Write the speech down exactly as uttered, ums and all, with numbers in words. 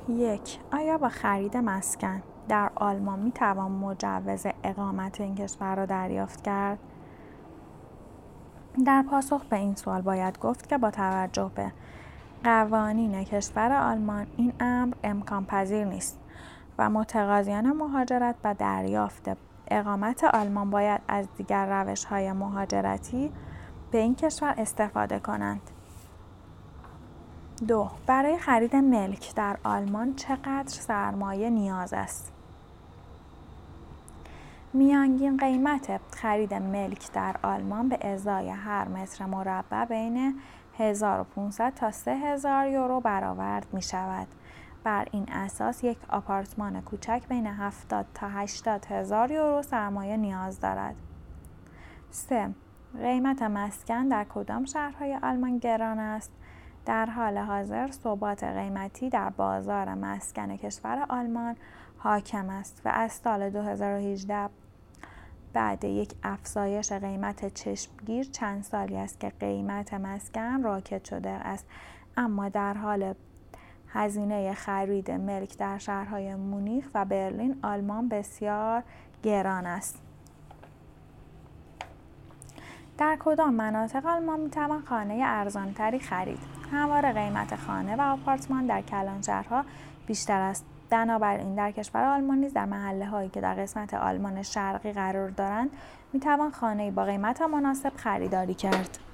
یک. آیا با خرید مسکن در آلمان می توان مجوز اقامت این کشور را دریافت کرد؟ در پاسخ به این سوال باید گفت که با توجه به قوانین کشور آلمان این امر امکان پذیر نیست و متقاضیان مهاجرت و دریافت اقامت آلمان باید از دیگر روش‌های مهاجرتی به این کشور استفاده کنند. دو. برای خرید ملک در آلمان چقدر سرمایه نیاز است؟ میانگین قیمت خرید ملک در آلمان به ازای هر متر مربع بین هزار و پانصد تا سه هزار یورو برآورد می شود. بر این اساس یک آپارتمان کوچک بین هفتاد تا هشتاد هزار یورو سرمایه نیاز دارد. سه. قیمت مسکن در کدام شهرهای آلمان گران است؟ در حال حاضر ثبات قیمتی در بازار مسکن کشور آلمان حاکم است و از سال دو هزار و هجده بعد یک افزایش قیمت چشمگیر چند سالی است که قیمت مسکن راکد شده است، اما در حال هزینه خرید ملک در شهرهای مونیخ و برلین آلمان بسیار گران است. در کدام مناطق آلمان میتوان خانه ارزانتری خرید؟ همواره قیمت خانه و آپارتمان در کلانشهرها بیشتر است. بنابراین در کشور آلمان نیز در محله‌هایی که در قسمت آلمان شرقی قرار دارند میتوان خانه‌ای با قیمت مناسب خریداری کرد.